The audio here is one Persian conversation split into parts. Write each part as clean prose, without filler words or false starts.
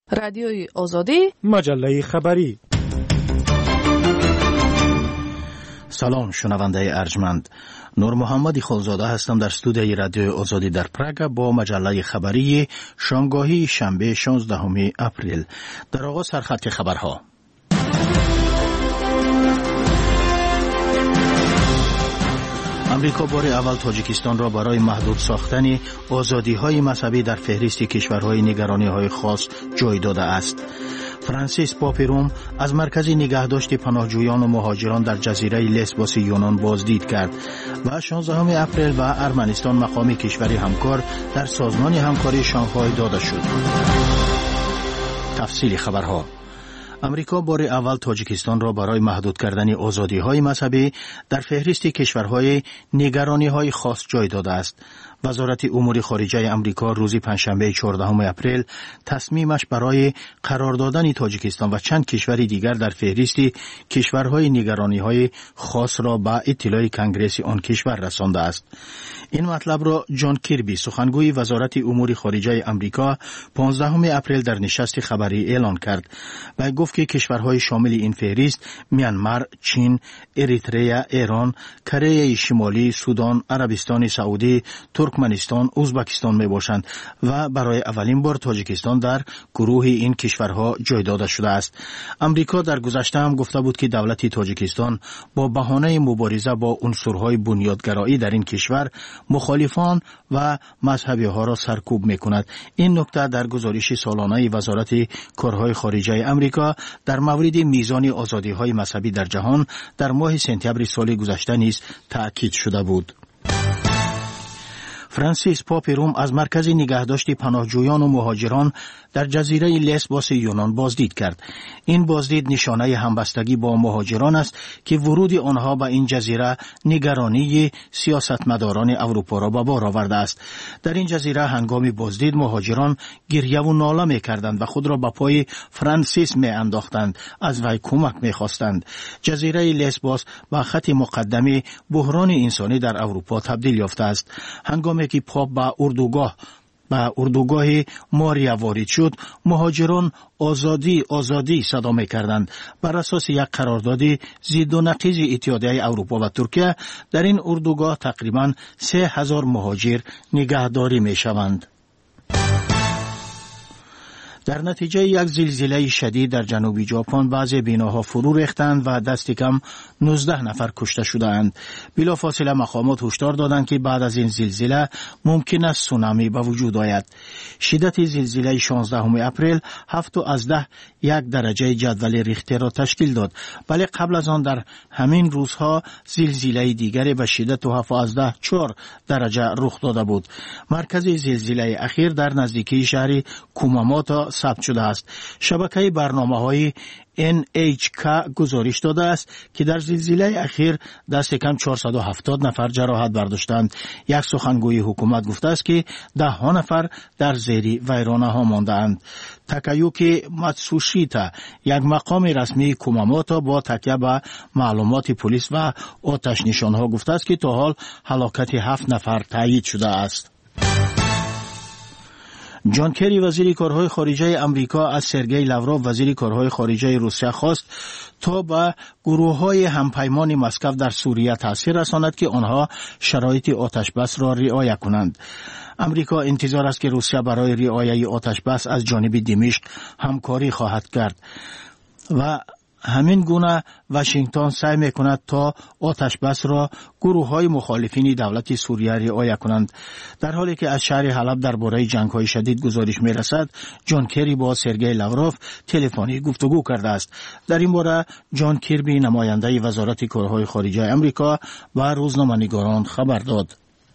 رادیوی آزادی، مجله خبری. سلام شنونده ارجمند، نور محمد خالزاده هستم در استودیوی رادیو آزادی در پراگ با مجله خبری شامگاهی شنبه 16 اپریل. در آغاز سرخط خبرها. امریکا بار اول تاجیکستان را برای محدود ساختن آزادی‌های مذهبی در فهرست کشورهای نگرانی‌های خاص جای داده است. فرانسیس پاپ روم از مرکز نگهداشت پناهجویان و مهاجران در جزیره لسبوس یونان بازدید کرد و 16 اپریل و ارمنستان مقام کشوری همکار در سازمان همکاری شانگهای داده شد. تفصیل خبرها. امریکا بار اول تاجیکستان را برای محدود کردن آزادی‌های مذهبی در فهرست کشورهای نگرانی‌های خاص جای داده است. وزارت امور خارجه امریکا روز پنجشنبه 14 اپریل تصمیمش برای قرار دادن تاجیکستان و چند کشور دیگر در فهرست کشورهای نگرانی‌های خاص را به اطلاع کنگره آن کشور رسانده است. این مطلب را جان کیربی سخنگوی وزارت امور خارجه امریکا 15 اپریل در نشست خبری اعلان کرد و گفت که کشورهای شامل این فهرست میانمار، چین، اریتریا، ایران، کره شمالی، سودان، عربستان سعودی، ترکمنستان، ازبکستان می باشند و برای اولین بار تاجیکستان در گروه این کشورها جای داده شده است. امریکا در گذشته هم گفته بود که دولت تاجیکستان با بهانه مبارزه با عنصرهای بنیادگرایی در این کشور مخالفان و مذهبی ها را سرکوب می کند. این نکته در گزارش سالانه وزارت کارهای خارجه امریکا در مورد میزان آزادی های مذهبی در جهان در ماه سپتامبر سال گذشته نیز تأکید شده بود. فرانسیس پاپ روم از مرکز نگهداشت پناهجویان و مهاجران در جزیره لسبوس یونان بازدید کرد. این بازدید نشانه همبستگی با مهاجران است که ورود آنها به این جزیره نگرانی سیاستمداران اروپا را به بار آورده است. در این جزیره هنگام بازدید مهاجران گریه و ناله می‌کردند و خود را به پای فرانسیس می‌انداختند، از وی کمک می‌خواستند. جزیره لسبوس به خط مقدم بحران انسانی در اروپا تبدیل یافته است. هنگامی که پاپ به اردوگاه ماریا وارد شد، مهاجران آزادی صدا می‌کردند. بر اساس یک قرارداد ضد و نقیض اتحادیه اروپا و ترکیه در این اردوگاه تقریباً 3000 مهاجر نگهداری می‌شوند. در نتیجه یک زلزله شدید در جنوبی ژاپن بعضی بناها فرو ریختند و دست کم 19 نفر کشته شدند. بلافاصله مقامات هشدار دادند که بعد از این زلزله ممکن است سونامی به وجود آید. شدت زلزله 16 اپریل 7.1 درجه جدول ریختر را تشکیل داد، ولی قبل از آن در همین روزها زلزله دیگری به شدت 7.4 درجه رخ داده بود. مرکز زلزله اخیر در نزدیکی شهر کوماموتو ثبت شده است. شبکه برنامه‌های NHK گزارش داده است که در زلزله اخیر دست کم 470 نفر جراحت برداشتند. یک سخنگوی حکومت گفته است که 10 نفر در زیر ویرانه‌ها مانده‌اند. تاکایوکی ماتسوشیتا، یک مقام رسمی کوماموتو، با تکیه به معلومات پلیس و آتش نشان‌ها گفته است که تا حال هلاکت 7 نفر تایید شده است. جان کری وزیر کارهای خارجه امریکا از سرگئی لاوروف وزیر کارهای خارجه روسیه خواست تا به گروه‌های همپیمان مسکو در سوریه تاثیر رساند که آنها شرایط آتش بس را رعایت کنند. امریکا انتظار است که روسیه برای رعایت آتش بس از جانب دمشق همکاری خواهد کرد و همین گونه واشنگتن سعی میکند تا آتش بس را گروه‌های مخالفین دولت سوریه رعایت کنند. در حالی که از شهر حلب درباره جنگ‌های شدید گزارش میرسد، جان کری با سرگئی لاوروف تلفنی گفتگو کرده است. در این باره جان کیربی نماینده وزارت کارهای خارجه امریکا و روزنامه‌نگاران خبر داد.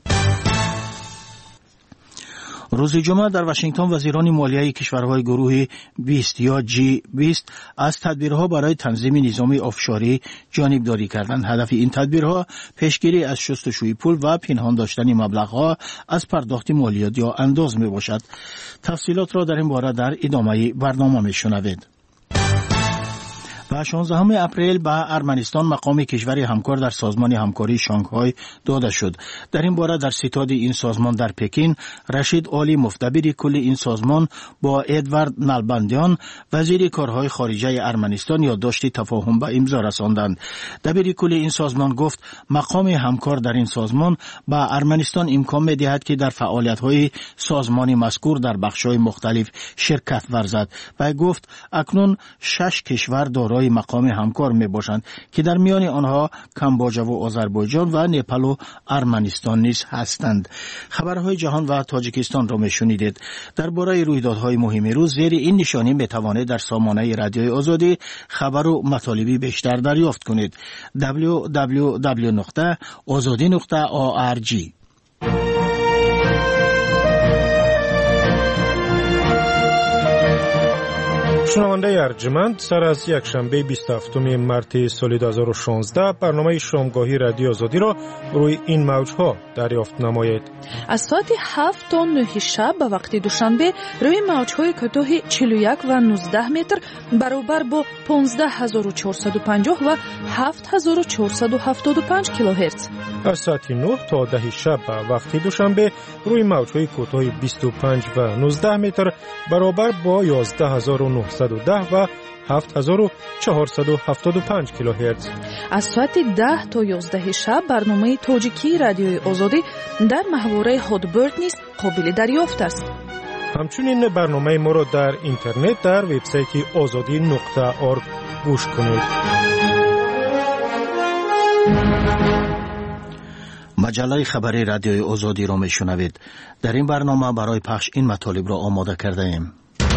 روز جمعه در واشنگتن وزیران مالیه کشورهای گروه 20 یا G20 از تدبیرها برای تنظیم نظام آفشاری جانبداری کردند. هدف این تدبیرها پیشگیری از شستشوی پول و پنهان داشتن مبلغها از پرداخت مالیات یا انداز می باشد. تفصیلات را در این باره در ادامه برنامه می شنوید. و 16 اپریل به ارمنستان مقام کشور همکار در سازمان همکاری شانگهای داده شد. در این باره در ستاد این سازمان در پکین، رشید عالی مفتبر کل این سازمان با ادوارد نالباندیان وزیر کارهای خارجه ارمنستان یادداشت تفاهم به امضا رساندند. دبیر کل این سازمان گفت مقام همکار در این سازمان به ارمنستان امکان می‌دهد که در فعالیت‌های سازمان مذکور در بخش‌های مختلف شرکت ورزد و گفت اکنون 6 کشور دارای مقام همکار میباشند که در میان آنها کامبوجا و آذربایجان و نپال و ارمنستان نیز هستند. خبرهای جهان و تاجیکستان را میشنیدید. درباره رویدادهای مهم روز زیر این نشانی میتوانید در سامانه رادیوی آزادی خبر و مطالبی بیشتر دریافت کنید. www.azadi.org. شنونده ارجمند، سر از یک شنبه 27 مارس سال 2016 برنامه شامگاهی رادیو آزادی را روی این موجها دریافت نمایید. از ساعت 7 تا 9 شب به وقت دوشنبه روی موجهای کوتاه 41 و 19 متر برابر با 15450 و 7475 کیلوهرتز. از ساعت 9 تا 10 شب به وقت دوشنبه روی موجهای کوتاه 25 و 19 متر برابر با 11910 و 7475 کیلوهرتز. از ساعت 10 تا 11 شب برنامه تاجیکی رادیوی آزادی در محوره هادبرد نیز قابل دریافت است. همچنین برنامه ما را در اینترنت در وبسایت azadi.org گوش کنید. مجله خبری رادیوی آزادی را میشنوید. در این برنامه برای پخش این مطالب را آماده کرده ایم.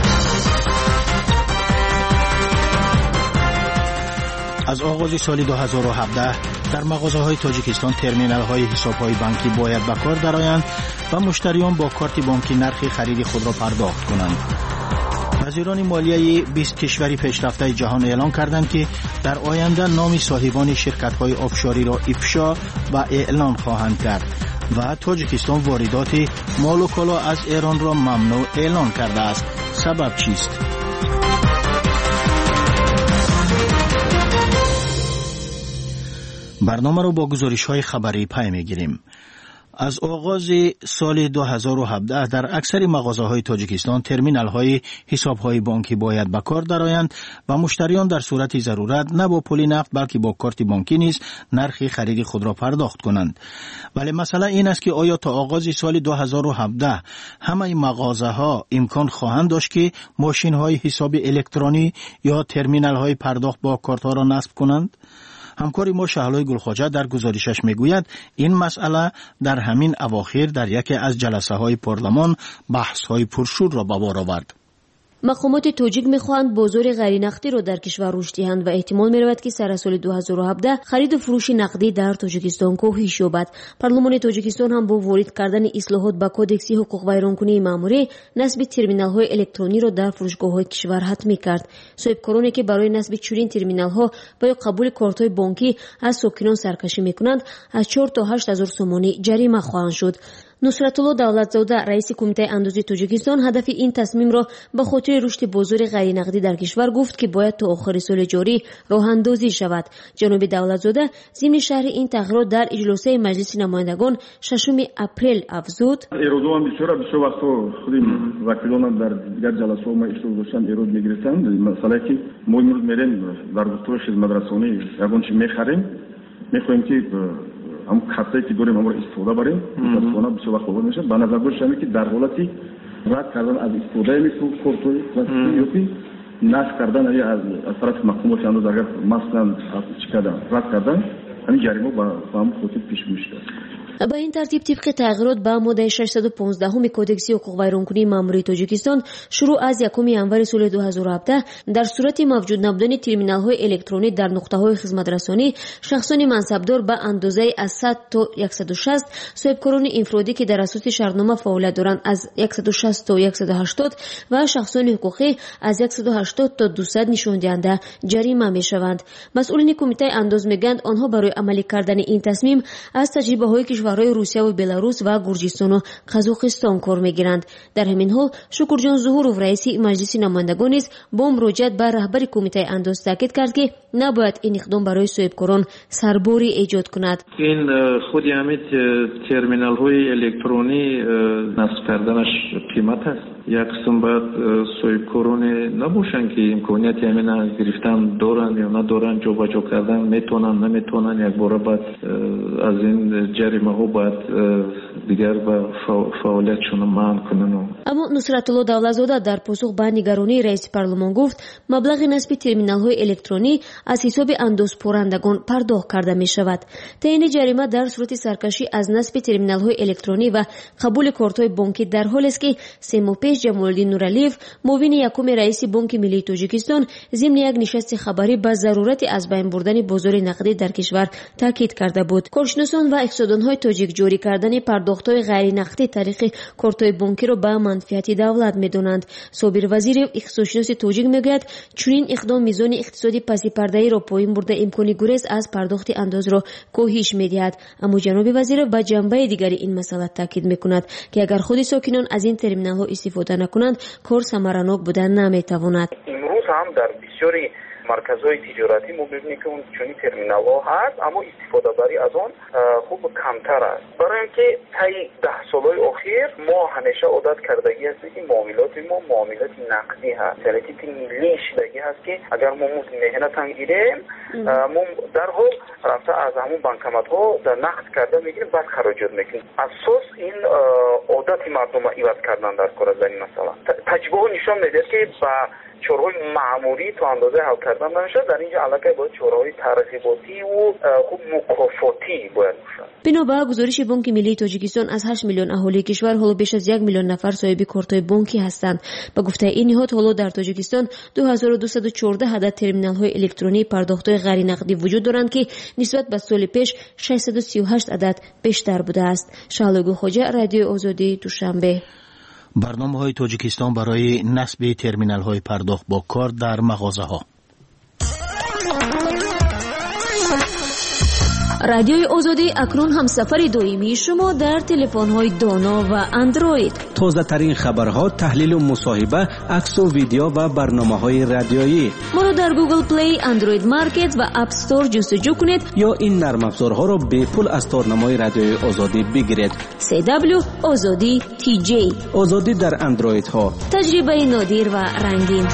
از آغاز سال 2017 در مغازه‌های تاجیکستان ترمینال‌های حساب‌های بانکی باید به کار درآیند و مشتریان با کارت بانکی نرخ خرید خود را پرداخت کنند. وزیران مالیه 20 کشور پیشرفته جهان اعلام کردند که در آینده نام صاحبان شرکت‌های آفشاری را افشا و اعلان خواهند کرد و تاجیکستان واردات مال و کالا از ایران را ممنوع اعلان کرده است. سبب چیست؟ برنامه رو با گزارش‌های خبری پی می‌گیریم. از آغاز سال 2017 در اکثر مغازه‌های تاجیکستان ترمینال‌های حساب‌های بانکی باید به کار درآیند و مشتریان در صورت ضرورت نه با پول نقد بلکه با کارت بانکی نیز نرخ خرید خود را پرداخت کنند. ولی مسئله این است که آیا تا آغاز سال 2017 همه مغازه‌ها امکان خواهند داشت که ماشین‌های حساب الکترونی یا ترمینال‌های پرداخت با کارت‌ها را نصب کنند؟ همکار ما شهلای گلخواجه در گزارشش میگوید این مسئله در همین اواخر در یکی از جلسه‌های پارلمان بحث‌های پرشور را به بار آورد. مقامات تاجیک میخواهند بازار غیر نقدی را در کشور رشد دهند و احتمال میرود که سر سال 2017 خرید و فروش نقدی در تاجیکستان کاهش یابد. پارلمان تاجیکستان هم با وارد کردن اصلاحات به کودکس حقوق ویرانکنی ماموری نصب ترمینال‌های الکترونی را در فروشگاه‌های کشور حتمی کرد. صاحبکارانی که برای نصب چنین ترمینال‌ها با قبول کارت‌های بانکی از ساکنان سرکشی میکنند از 4 تا 8000 سومانی جریمه خواهند شد. نصرتالله دولتزاده رئیس کمیته اندازی تاجیکستان هدف این تصمیم را به خاطر رشد بازار غیر نقدی در کشور گفت که باید تا آخر سال جاری راه اندازی شود. جناب دولتزاده ضمن شرح این تغییرات در اجلاس مجلس نمایندگان 6 اپریل افزود: ایرودوام بسیار وقتا خودیم وکیلان در دیگر جلسات ما اشتراک داشتن ایراد میگرفتند. مثلا که ما امروز میریم در گفتگو خدمت رسانی یگان چی میخریم میخوایم که هم خطایی که داریم همون استفاده بریم متاسفانه بسیار وقت باور میشه. به نظر داشتم که در حالتی رد کردن از استفاده میشه کارتوی پلاستیکی نصب کردن از طرف مقامات انداز اگر مثلا رد کردن همین جریمه با هم خودت پیش میشه. با این ترتیب طبق تغییرات به ماده 615 کودکس حقوق ویرانکنی ماموری تاجیکستان شروع از 1 ینور سال 2017 در صورت موجود نبودن ترمینال‌های الکترونیک در نقطه‌های خدمت رسانی شخصان منصبدار به اندازه از 100 تا 160 صاحبکاران انفرادی که در اساس شرطنامه فعالیت دارند از 160 تا 180 و شخصان حقوقی از 180 تا 200 نشان دهنده جریمه می‌شوند. مسئولین کمیته انداز میگویند آنها برای عملی کردن این تصمیم از تجربه‌های кишварҳои Русия ва Беларус ва Гурҷистону Қазоқистон кор мегиранд. Дар ҳамин ҳол Шукурҷон Зуҳуров, раиси маҷлиси намояндагон низ бо муроҷиат ба раҳбари кумитаи андоз таъкид кард, ки набояд ин иқдом барои соҳибкорон сарбори эҷод кунад. ин худи ҳамин терминалҳои электронӣ насб карданаш қимат аст. як қисм баъд соҳибкороне набошанд ки имконияти ҳамина гирифтан доранд ё надоранд, ҷобаҷо кардан метавонанд наметавонанд, якбора баъд аз ин ҷаримаҳо баъд дигар ба фаъолиятшон манъ кунанд. аммо Нусратулло Давлатзода дар посух ба нигаронии раиси парлумон гуфт, маблағи насби терминалҳои электронӣ аз ҳисоби андозпорандагон пардохт карда мешавад. таъини ҷарима дар сурати саркашӣ аз насби терминалҳои электронӣ ва қабули кортҳои бонкӣ дар ҳолест ки 3 моҳ пеш Ҷамолиддин Нуралиев, муовини якуми раиси Бонки Миллии Тоҷикистон, зимни як нишасти хабарӣ ба зарурати аз байн бурдани бозори нақдӣ дар кишвар таъкид карда буд. Коршиносон ва иқтисоддонҳои тоҷик ҷорӣ кардани пардохтҳои ғайринақдӣ тариқи кортҳои бонкиро ба манфиати давлат медонанд. Собир Вазиров, иқтисодшиноси тоҷик, мегӯяд, чунин иқдом мизони иқтисоди пасипардаиро поин бурда имкони гурез аз пардохти андозро коҳиш медиҳад. аммо ҷаноби Вазиров ба ҷанбаи дигари ин масъала таъкид мекунад, ки агар худи сокинон аз ин терминалҳо истифода накунанд, кор самаранок будан наметавонад. имрӯз ҳам дар бисёри марказҳои тиҷоратӣ мо мебинем ки чунин терминалҳо ҳаст, аммо истифодабарӣ аз он хуб камтар аст. барои ин ки таи 10 солҳои охир мо ҳамеша одат кардагӣ ҳастем ки муомилоти мо муомилоти нақдӣ ҳаст, яъне типи миллӣ шидагӣ ҳаст ки агар мо меҳнатан гирем, мо дарҳол рафта аз ҳамон банкоматҳо нақд карда мегирем, баъд хароҷот мекунем. асос ин одати мардума иваз кардан дар кор аст дар ин масъала. таҷрибаҳо нишон медиҳад ки ба чораҳои маъмурӣ то андозае ҳал кардан намешавад. дар инҷа аллакай бояд чораҳои тарғиботиву хуб мукофотӣ бояд бошад. бино ба гузориши Бонки Миллии Тоҷикистон, аз 8 миллион аҳолии кишвар ҳоло беш аз 1 миллион нафар соҳиби кортҳои бонкӣ ҳастанд. ба гуфтаи ин ниҳод, ҳоло дар Тоҷикистон 2214 адад терминалҳои электронии пардохтҳои ғайринақдӣ вуҷуд доранд, ки нисбат ба соли пеш 638 адад бештар будааст. Шаҳлои Хоҷа, Радиои Озодӣ, Душанбе. برنامه‌های تاجیکستان برای نصب ترمینال‌های پرداخت با کارت در مغازه‌ها. رادیوی آزادی اکنون هم سفر دائمی شما در تلفن‌های دانا و اندروید. تازه ترین خبرها، تحلیل و مصاحبه، عکس و ویدیو و برنامه‌های رادیویی. ما را در گوگل پلی، اندروید مارکت و اپ استور جستجو کنید یا این نرم افزارها را به پول از تارنمای رادیوی آزادی بگیرید. CW آزادی TJ. آزادی در اندروید ها. تجربه نادر و رنگین.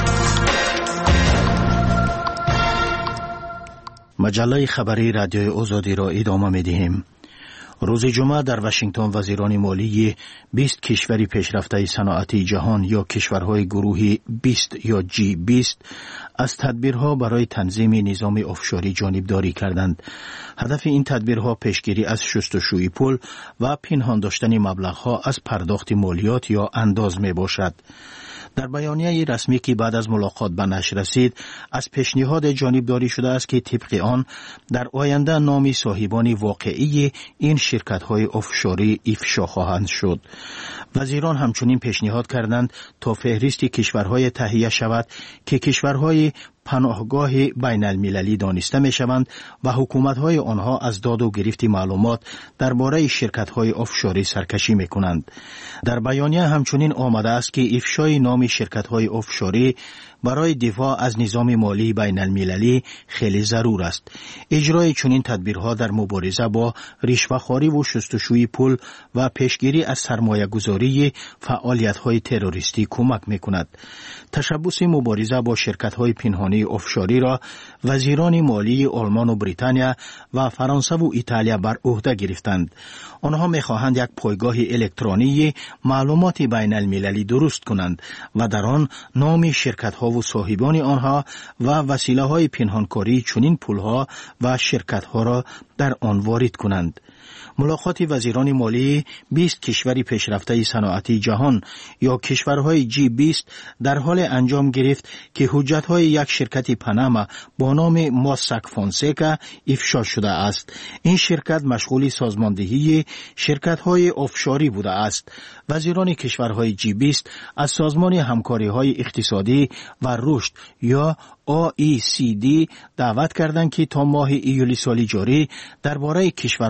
مجله خبری رادیوی آزادی را ادامه می‌دهیم. روز جمعه در واشنگتن وزیران مالی 20 کشور پیشرفته صنعتی جهان یا کشورهای گروه 20 یا G20 از تدبیرها برای تنظیم نظام آفشوری جانبداری کردند. هدف این تدبیرها پیشگیری از شستشوی پول و پنهان داشتن مبلغها از پرداخت مالیات یا انداز می باشد. در بیانیه رسمی که بعد از ملاقات به نشر رسید، از پیشنهاد جانبداری شده است که طبق آن در آینده نام صاحبان واقعی این شرکت‌های آفشوری افشا خواهند شد. وزیران همچنین پیشنهاد کردند تا فهرست کشورهای تهیه شود که کشورهای پناهگاه بین المللی دانسته می شوند و حکومت‌های آنها از داد و گرفت معلومات درباره شرکت‌های آفشوری سرکشی می کنند. در بیانیه همچنین آمده است که افشای نام شرکت‌های آفشوری برای دفاع از نظام مالی بین المللی خیلی ضرور است. اجرای چنین تدبیرها در مبارزه با رشوه‌خواری و شستشوی پول و پیشگیری از سرمایه‌گذاری فعالیت‌های تروریستی کمک می‌کند. تشبث مبارزه با شرکت‌های پنهانی آفشوری را وزیران مالی آلمان و بریتانیا و فرانسه و ایتالیا بر عهده گرفتند. آنها می‌خواهند یک پایگاه الکترونی معلومات بین المللی درست کنند و در آن نام شرکت‌ها و صاحبان آنها و وسیله‌های پنهانکاری چنین پول‌ها و شرکت‌ها را در آن وارد کنند. ملاقات وزیران مالی 20 کشور پیشرفته صنعتی جهان یا کشورهای G20 در حال انجام گرفت که حجت‌های یک شرکت پاناما با نام ماساک فونسیکا افشا شده است. این شرکت مشغول سازماندهی شرکت‌های آفشوری بوده است. وزیران کشورهای G20 از سازمان همکاری‌های اقتصادی و رشد یا OECD دعوت کردند که تا ماه ایولی سال جاری درباره کشورها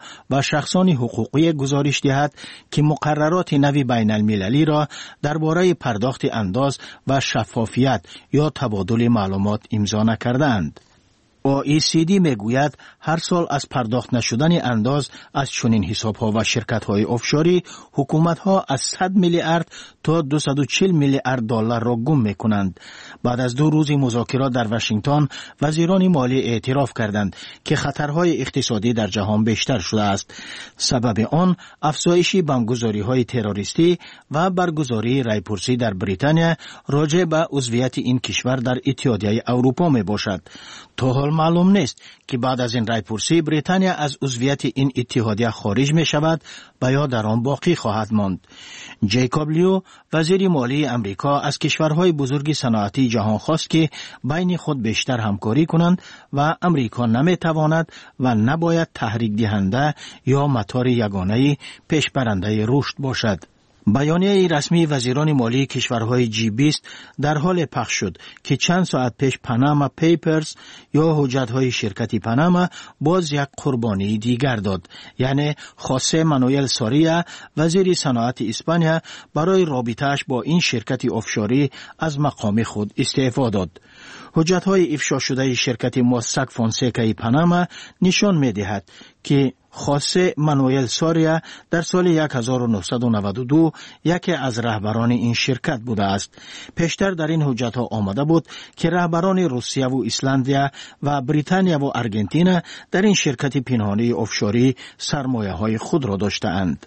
و شخصان حقوقی گزارش دهد که مقررات نوی بین المللی را درباره پرداخت انداز و شفافیت یا تبادل معلومات امضا نکردند. OECD میگوید هر سال از پرداخت نشدن انداز از چنین حساب‌ها و شرکت‌های آفشوری حکومت‌ها از 100 میلیارد تا 240 میلیارد دلار را گم می‌کنند. بعد از 2 روز مذاکرات در واشنگتن، وزیران مالی اعتراف کردند که خطرهای اقتصادی در جهان بیشتر شده است. سبب آن افزایش بانکگذاری‌های تروریستی و برگزاری رایپرسی در بریتانیا راجع به عضویت این کشور در اتحادیه اروپا میباشد. تا حال معلوم نیست که بعد از این رایپرسی بریتانیا از عضویت این اتحادیه خارج می شود و یا در آن باقی خواهد ماند. جیکوب لیو وزیر مالی امریکا از کشورهای بزرگ صنعتی جهان خواست که بین خود بیشتر همکاری کنند و امریکا نمی تواند و نباید تحریک دهنده یا متار یگانه پیش برنده رشد باشد. بیانیه رسمی وزیران مالی کشورهای G20 در حال پخش شد که چند ساعت پیش پاناما پیپرز یا حجتهای شرکت پاناما باز یک قربانی دیگر داد، یعنی خوسه مانوئل سوریا وزیر صنعت اسپانیا برای رابطه‌اش با این شرکت آفشوری از مقام خود استعفا داد. حجتهای افشا شده شرکت موساک فونسیکای پاناما نشان می‌دهد که خوسه مانوئل سوریا در سال 1992 یکی از رهبران این شرکت بوده است. پیشتر در این حجت‌ها آمده بود که رهبران روسیه و ایسلندیا و بریتانیا و آرژانتین در این شرکت پنهانی آفشوری سرمایه‌های خود را داشته‌اند.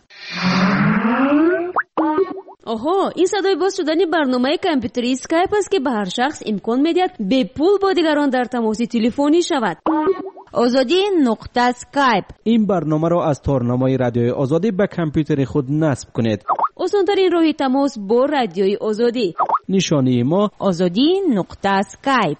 آها، این صدای باز شدن برنامه کامپیوتری اسکایپ است که به هر شخص امکان می‌دهد به پول با دیگران در تماس تلفنی شود. آزادی نقطه اسکایپ. این برنامه را از تارنمای رادیوی آزادی به کامپیوتر خود نصب کنید. آسان‌ترین راه تماس با رادیوی آزادی. نشانی ما آزادی نقطه اسکایپ.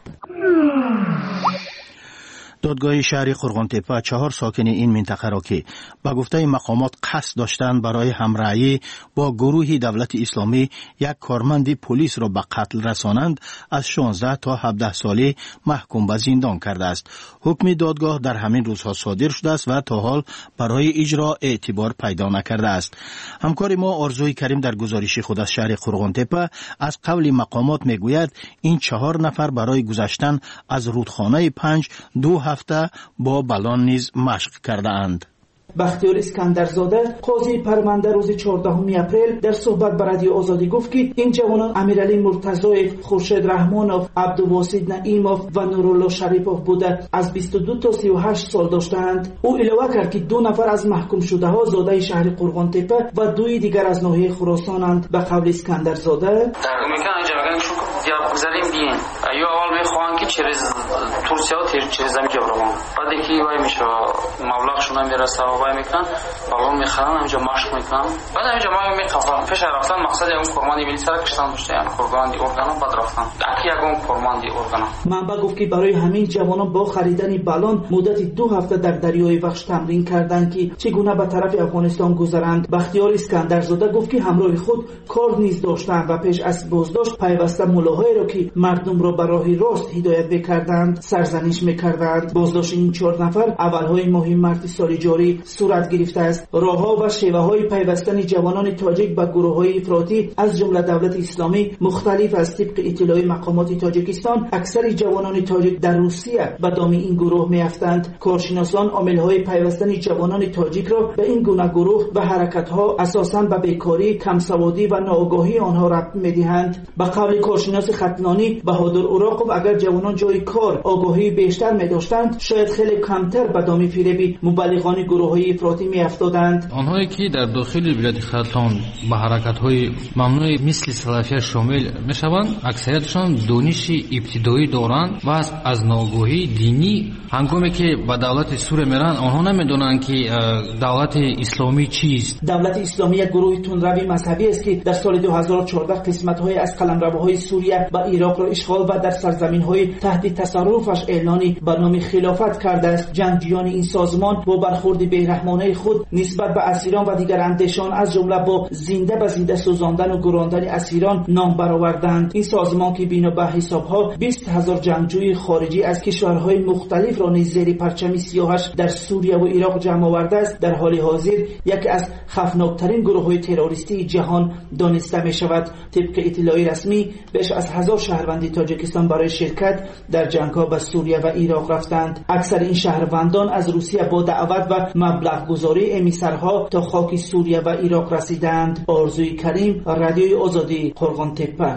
دادگاه شهر قرغن‌تپه 4 ساکن این منطقه را که به گفته مقامات قصد داشتند برای همراهی با گروه دولت اسلامی یک کارمند پلیس را به قتل رسانند از 16 تا 17 ساله محکوم به زندان کرده است. حکم دادگاه در همین روزها صادر شده است و تا حال برای اجرا اعتبار پیدا نکرده است. همکار ما آرزوی کریم در گزارش خود از شهر قرغن‌تپه از قول مقامات میگوید این 4 نفر برای گذشتن از رودخانه 5 2 هفته با بلان نیز مشق کرده اند. بختیار اسکندرزاده قاضی پرونده روز 14 اپریل در صحبت با رادیو آزادی گفت که این جوانان امیرعلی مرتضایف، خورشید رحمانوف، عبدالواسط نعیموف و نورالله شریفوف بوده از 22 تا 38 سال داشتند. او اضافه کرد که 2 نفر از محکوم شده ها زاده شهر قرغن‌تپه و 2 دیگر از ناحیه خراسانند. به قول اسکندرزاده بگذاریم بیین یا اول میخوان که через ترکیه و через اینجا برون بعد که وای میشه مبلغشون میرسه و وای میکنن بالون میخرن اینجا مشق میکنن بعد اینجا ما میخوام پیش رفتن مقصد اون فرماندی ملی سر کشتن داشته یعنی فرماندی ارگانا بعد رفتن اکی یگون فرماندی ارگانا. منبع گفت که برای همین جوانان با خریدن بالون مدت 2 هفته در دریای بخش تمرین کردند که چگونه به طرف افغانستان گذرند. بختیار اسکندرزاده گفت که همراه خود کار نیز داشتند و پیش از بازداشت پیوسته ملاهای را که مردم را به راه راست هدایت می‌کردند سرزنش می‌کردند. بازداشت این 4 نفر اولهای ماه مارس سال جاری صورت گرفته است. راه‌ها و شیوه‌های پیوستن جوانان تاجیک به گروه‌های افراطی از جمله دولت اسلامی مختلف است. طبق اطلاع مقامات تاجیکستان اکثر جوانان تاجیک در روسیه به دام این گروه می‌افتند. کارشناسان عامل‌های پیوستن جوانان تاجیک را به این گونه گروه و حرکت‌ها اساساً به بیکاری، کمسوادی و ناآگاهی آنها ربط می‌دهند. به قول کارشناس ختنانی بهادر اوراقوف اگر جوانان جای کار آگاهی بیشتر می‌داشتند شاید خیلی کمتر به دام فریب مبلغان گروه‌های افراطی می‌افتادند. آنهایی که در داخل ولایت خرطوم به حرکت‌های ممنوع مثل سلفیه شامل می‌شوند اکثریتشان دانش ابتدایی دارند و از ناآگاهی دینی هنگامی که به دولت سوریه میرن آنها نمی‌دانند که دولت اسلامی چیست. دولت اسلامی یک گروه تندروی مذهبی است که در سال 2014 قسمت‌های از قلمروهای سوریه به عراق را اشغال و در سرزمین‌های تحت تصرفش اعلان به نام خلافت کرده است. جنگجویان این سازمان با برخورد بیرحمانه خود نسبت به اسیران و دیگر اندیشان از جمله با زنده به زنده سوزاندن و گراندن اسیران نام برآوردند. این سازمان که بنا به حسابها 20,000 جنگجوی خارجی از کشورهای مختلف را نیز زیر پرچم سیاهش در سوریه و عراق جمع آورده است، در حال حاضر یکی از خطرناکترین گروه‌های تروریستی جهان دانسته می شود. طبق اطلاعی رسمی بیش از 1000 شهروند تاجیکستان برای شرکت در جنگ‌ها به سوریه و عراق رفتند. اکثر این شهروندان از روسیه با دعوت و مبلغ گذاری امیسرها تا خاک سوریه و عراق رسیدند. آرزوی کریم، رادیوی آزادی، قرغان تپه.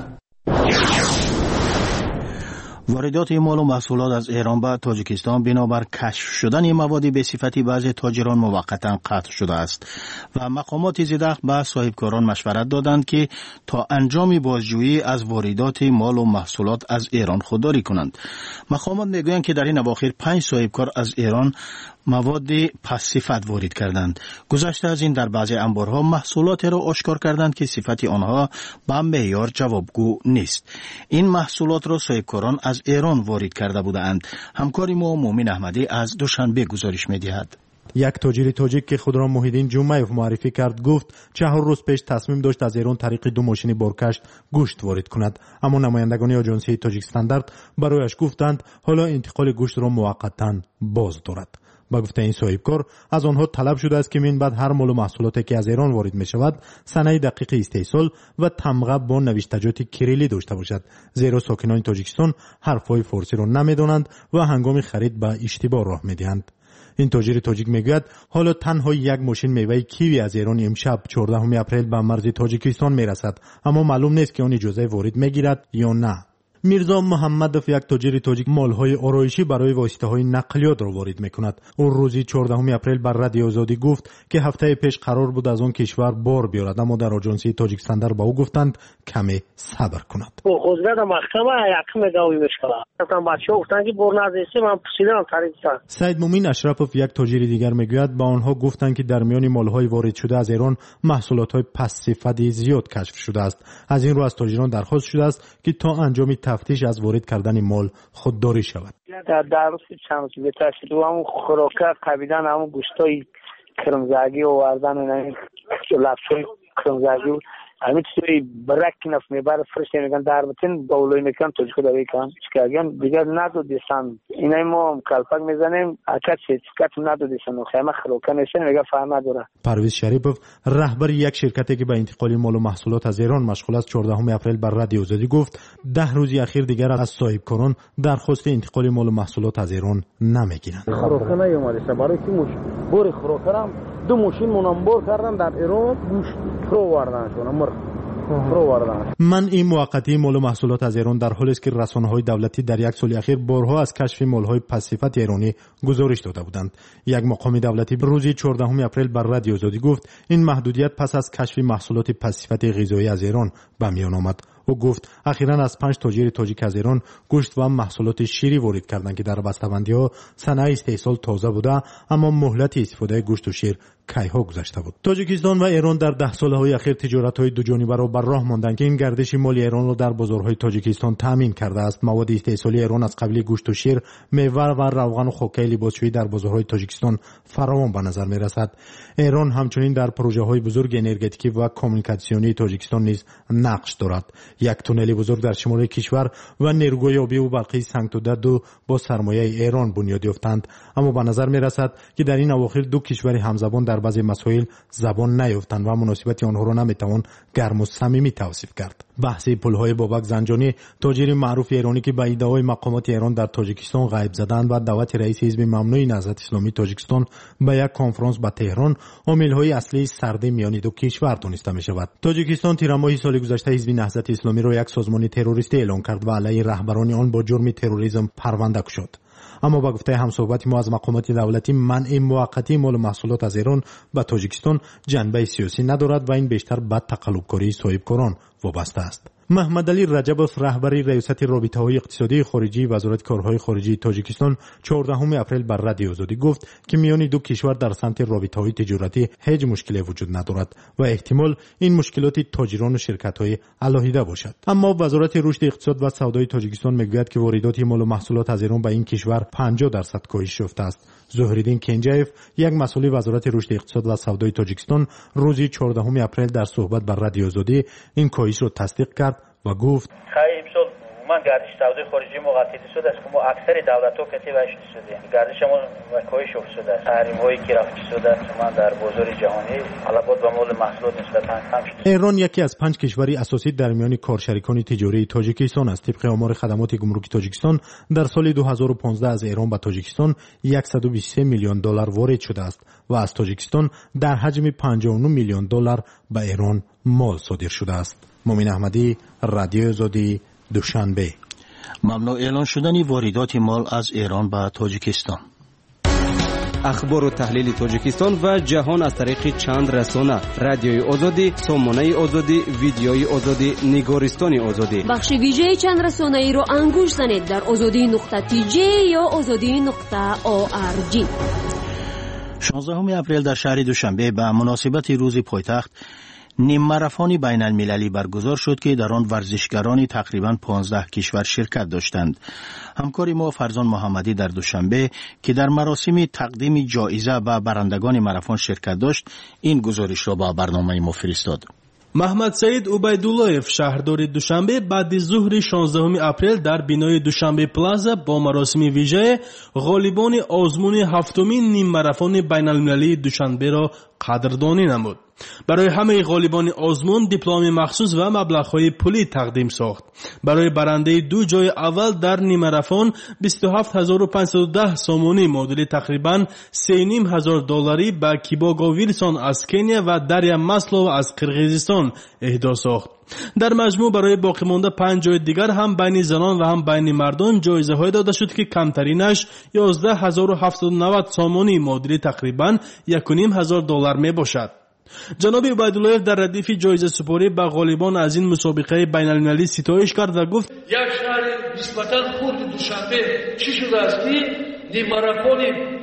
واردات مال و محصولات از ایران به تاجیکستان بنابر کشف شدن مواد به صفتی بعضی تاجران موقتا قطع شده است و مقامات زیردخل به صاحبکاران مشورت دادند که تا انجام بازجویی از واردات مال و محصولات از ایران خودداری کنند. مقامات میگویند که در این اواخر 5 صاحبکار از ایران مواد پس صفت وارد کردند. گذشته از این در بعضی انبارها محصولات را آشکار کردند که صفت آنها به معیار جوابگو نیست. این محصولات را صاحبکاران از ایران وارد کرده بودند. همکار ما مومن احمدی از دوشنبه گزارش می‌دهد. یک تاجر تاجیک که خود را محیدین جمعیف معرفی کرد گفت 4 روز پیش تصمیم داشت از ایران طریق 2 ماشین بارکشت گوشت وارد کند، اما نمایندگان آژانسی تاجیک استاندارد برایش گفتند حالا انتقال گوشت را موقتا باز دارد. با گفته این صاحبکار از آنها طلب شده است که من بعد هر مال و محصولاتی که از ایران وارد می شود سنه دقیق استحصال و تمغه با نوشتجات کریلی داشته باشد، زیرا ساکنان تاجیکستان حرفهای فارسی را نمیدانند و هنگام خرید به اشتباه راه میدهند. این تاجر تاجیک میگوید حالا تنها 1 ماشین میوه کیوی از ایران امشب 14 اپریل به مرز تاجیکستان میرسد، اما معلوم نیست که آن اجازه ورود میگیرد یا نه. میرزا محمدов یک تاجر تاجیک مالهای آرایشی برای واسطه‌های نقلیات را وارد می‌کند. او روز 14 اپریل بر رادیو آزادی گفت که هفته پیش قرار بود از آن کشور بار بیارد، اما در آژانسی تاجیک استاندارد با او گفتند کمی صبر کند. حضرت محکمه یکم داوی می‌شود. گفتم بچه‌ها گفتن که بر نذاشته من پسیدم طریق. سید مومین اشرفов یک تاجر دیگر میگوید با آنها گفتند که در میان مالهای وارد شده از ایران محصولات‌های پس صفت زیاد کشف شده است. از این رو از تاجران درخواست شده است که تا انجام تفتیش از وارد کردن مال خودداری شود. در روز چند روز بهتر شد و همون خوراکه قبیدن همون گوشتای کرمزگی و وردن این لفظای کرمزگی همین چیزی برک نف میبره فرشته میگن در بطن باولوی میکن توجه دوی کن چکاگن دیگر ندو دیسن اینای ما کلپک میزنیم اکت ندو دیسن و خیمه خروکه نیستن میگه فهم نداره. پرویز شریفov رهبر یک شرکتی که به انتقال مال و محصولات از ایران مشغول است 14 اپریل بر رادیو آزادی گفت 10 روز اخیر دیگر از صاحبکاران درخواست انتقال مال و محصولات از ایران نمیگیرند. خروکه نیومده برای کی مش بور خروکرم 2 ماشین منبر کردن در ایران گوشت فرو واردن من این موقتی مال و محصولات از ایران در حالی است که رسانه‌های دولتی در یک سال اخیر بارها از کشف مال‌های پس صفت ایرانی گزارش داده بودند. یک مقام دولتی روز 14 اپریل بر رادیو آزادی گفت این محدودیت پس از کشف محصولات پس صفت غذایی از ایران به میان آمد. او گفت اخیراً از 5 تاجر تاجیک از ایران گوشت و محصولات شیری وارد کردند که در بسته‌بندی‌ها صنایع استحصال تازه بوده، اما مهلت استفاده گوشت و شیر کی‌ها گذشته بود. تاجیکستان و ایران در 10 سال‌های اخیر تجارت‌های دو جانبه را بر راه ماندند که این گردش مالی ایران را در بازارهای تاجیکستان تامین کرده است. مواد استحصالی ایران از قبیل گوشت و شیر، میوه و روغن و خوکه لباسشویی در بازارهای تاجیکستان فراوان به نظر می‌رسد. ایران همچنین در پروژه‌های بزرگ انرژتیکی و کمیونیکاسیونی تاجیکستان نیز نقش دارد. یک تونل بزرگ در شمال کشور و نیروگاه آبی و برقی سنگتوده 2 با سرمایه ایران بنیاد یافتند، اما به نظر می‌رسد که در این اواخر 2 کشور همزبان در بعضی مسائل زبان نیافتند و مناسبت آنها را نمی‌توان گرم و صمیمی توصیف کرد. بحث پل‌های بابک زنجانی، تاجر معروف ایرانی که به ادعای مقامات ایران در تاجیکستان غیب زدند و دعوت رئیس حزب ممنوع نهضت اسلامی تاجیکستان به یک کنفرانس به تهران، عامل‌های اصلی سردی میان دو کشور دانسته می‌شود. تاجیکستان تیر ماه سال گذشته حزب نهضت اسلامی را یک سازمان تروریستی اعلام کرد و علیه رهبران آن با جرم تروریسم پرونده گشود. اما با گفته همصحبت ما از مقامات دولتی منع موقتی مال و محصولات از ایران به تاجیکستان جنبه سیاسی ندارد و این بیشتر به تقلب‌کاری صاحبکاران وابسته است. محمد علی رجبوف رهبر ریاست رابطه‌های اقتصادی خارجی وزارت کارهای خارجی تاجیکستان 14 اپریل بر رادیو آزادی گفت که میان دو کشور در سمت رابطه‌های تجارتی هیچ مشکلی وجود ندارد و احتمال این مشکلات تاجران و شرکت‌های علاهیده باشد. اما وزارت رشد اقتصاد و سودای تاجیکستان میگوید که واردات مال و محصولات از ایران به این کشور 50% کاهش یافته است. زهریدین کنجایف، یک مسئول وزارت رشد اقتصاد و سودای تاجیکستان، روز 14 اپریل در صحبت بر رادیو آزادی این کاهش را تصدیق کرد و گفت امسال من گردش سودای خارجی ما قطعی شده است که ما اکثر دولت‌ها کتی وشت شده گردش ما کاهش افتاده است. تحریم‌هایی که رفع شده است من در بازار جهانی طلبات و مال محصولات نسبتاً کم شده. ایران یکی از 5 کشوری اساسی در میان کارشریکان تجاری تاجیکستان است. طبق آمار خدمات گمرکی تاجیکستان در سال 2015 از ایران به تاجیکستان 123 میلیون دلار وارد شده است و از تاجیکستان در حجم 59 میلیون دلار به ایران مال صادر شده است. مومن احمدی، رادیو آزادی، دوشنبه. ممنوع اعلان شدن واردات مال از ایران به تاجیکستان. اخبار و تحلیل تاجیکستان و جهان از طریق چند رسانه: رادیوی آزادی، سامانه آزادی، ویدیوی آزادی، نگارستان آزادی. بخش ویژه چند رسانه ای رو انگوش زنید در azadi.tj یا azadi.org. 16 اپریل در شهر دوشنبه به مناسبت روز پایتخت نیم ماراتون بین المللی برگزار شد که در آن ورزشکاران تقریباً 15 کشور شرکت داشتند. همکار ما فرزان محمدی در دوشنبه که در مراسم تقدیم جایزه به برندگان ماراتون شرکت داشت این گزارش را با برنامه ما فرستاد. محمد سعید عبیداللهیف شهردار دوشنبه بعد ظهر 16 اپریل در بینای دوشنبه پلازا با مراسم ویژه غالبان آزمون هفتمین نیم ماراتون بین المللی دوشنبه را قدردانی نمود. برای همه غالبان آزمون دیپلم مخصوص و مبلغ‌های پولی تقدیم ساخت. برای برنده 2 جای اول در نیم ماراتون 27510 سامانی معادل تقریباً 3500 دلاری به کیباگا ویلسون از کنیا و دریا مسلو از قرقیزستان اهدا ساخت. در مجموع برای باقی مانده 5 جای دیگر هم بین زنان و هم بین مردان جایزه‌های داده شد که کمترینش 11790 سامانی معادل تقریباً 1500 دلار می باشد. جناب عبیداللهیف در ردیف جایزه سپاری به غالبان از این مسابقه بین المللی ستایش کرد و گفت یک شهر نسبتاً خرد دوشنبه چی شده است که نیم ماراتون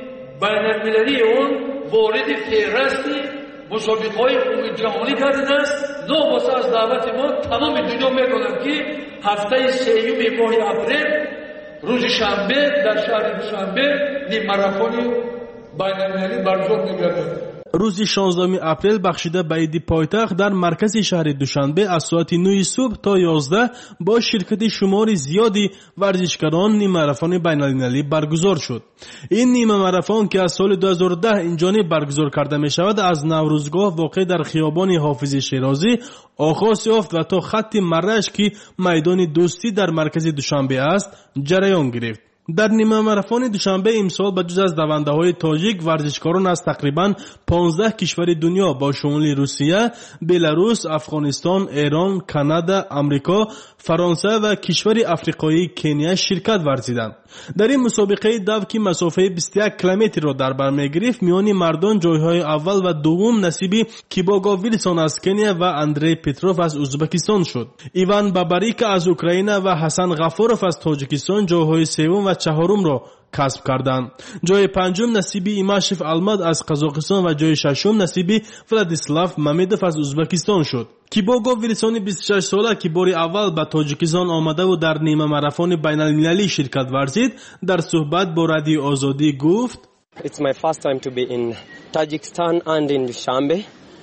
بین المللی اون وارد فهرست مسابقه‌های جهانی گردیده است. واسه از دعوت ما تمام دنیا می‌دانند که هفته 3 ماه اپریل روز شنبه در شهر دوشنبه نیم ماراتون بین المللی برگزار می‌گردد. روز 16 اپریل بخشیده به عید پایتخت در مرکز شهر دوشنبه از ساعت 9 صبح تا 11 با شرکت شمار زیادی ورزشکاران نیم ماراتون بین المللی برگزار شد. این نیم ماراتون که از سال 2010 اینجانب برگزار کرده می شود از نوروزگاه واقع در خیابان حافظ شیرازی آغاز یافت و تا خط مرش که میدان دوستی در مرکز دوشنبه است جریان گرفت. در نیمه ماراتون دوشنبه امسال به جز از دونده‌های تاجیک ورزشکاران از تقریباً 15 کشور دنیا با شمول روسیه، بلاروس، افغانستان، ایران، کانادا، آمریکا، فرانسه و کشور افریقایی کنیا شرکت ورزیدند. در این مسابقه دو که مسافه 21 کیلومتر را در بر می‌گرفت میان مردان جایهای اول و دوم نصیب کیباگا ویلسون از کنیا و اندری پتروف از ازبکستان شد. ایوان بابریک از اوکراین و حسن غفورов از تاجیکستان جایهای سوم و چهارم را کسب کردند. جای پنجم نصیب ایماشف الماد از قزاقستان و جای ششم نصیب ولادیسلاف مامدوف از ازبکستان شد. کیباگا ویلسون 26 ساله که بار اول به تاجیکستان آمده و در نیمه ماراتون بین المللی شرکت ورزید در صحبت با رادیو آزادی گفت It's my first time to be in Tajikistan and in Dushanbe.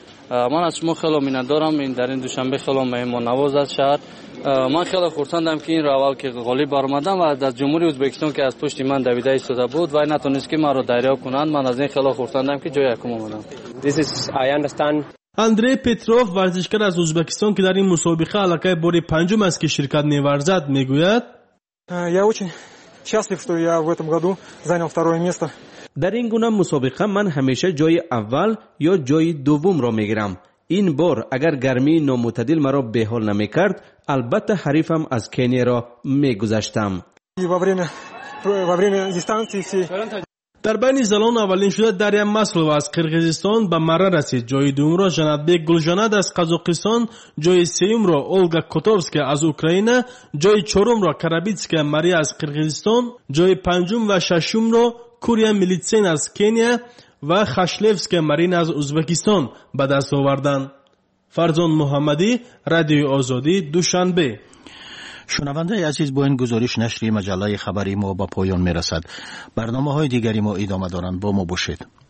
من از شما خیلی می‌ندارم این در این دوشنبه خیلی مهمان نواز است شهر. من خیلی خرسندم که این راول که غالب آمدم و از جمهوری ازبکستان که از پشت من دویده ایستاده بود و نتونست که من را دریافت کنند. من از این خیلی خرسندم که جای یکم آمدم. This is I understand. اندری پتروف ورزشکار از ازبکستان که در این مسابقه علاقه بار پنجم است که شرکت می‌ورزد میگوید Я очень счастлив, что я в этом году занял второе место. در این گونه مسابقه من همیشه جای اول یا جای دوم را میگیرم. این بار اگر گرمی نامعتدل مرا به حال نمیکرد البته حریفم از کنیا را میگذشتم. در بین زنان اولین شده دریا مسلو از قرقیزستان به مره رسید. جای دوم را ژنتبک گلژند از قزاقستان، جای سوم را اولگا کوتورسکا از اوکراین، جای چهارم را کرابیتسکا ماریا از قرقیزستان، جای پنجم و ششم را کوریا میلیتسین از کنیا و خشلفسکا مارین از ازبکستان به دست آوردند. فرزان محمدی، رادیو آزادی، دوشنبه. شنونده عزیز، با این گزارش نشری مجله خبری ما با پایان میرسد. برنامه‌های دیگری ما ادامه دارند. با ما باشید.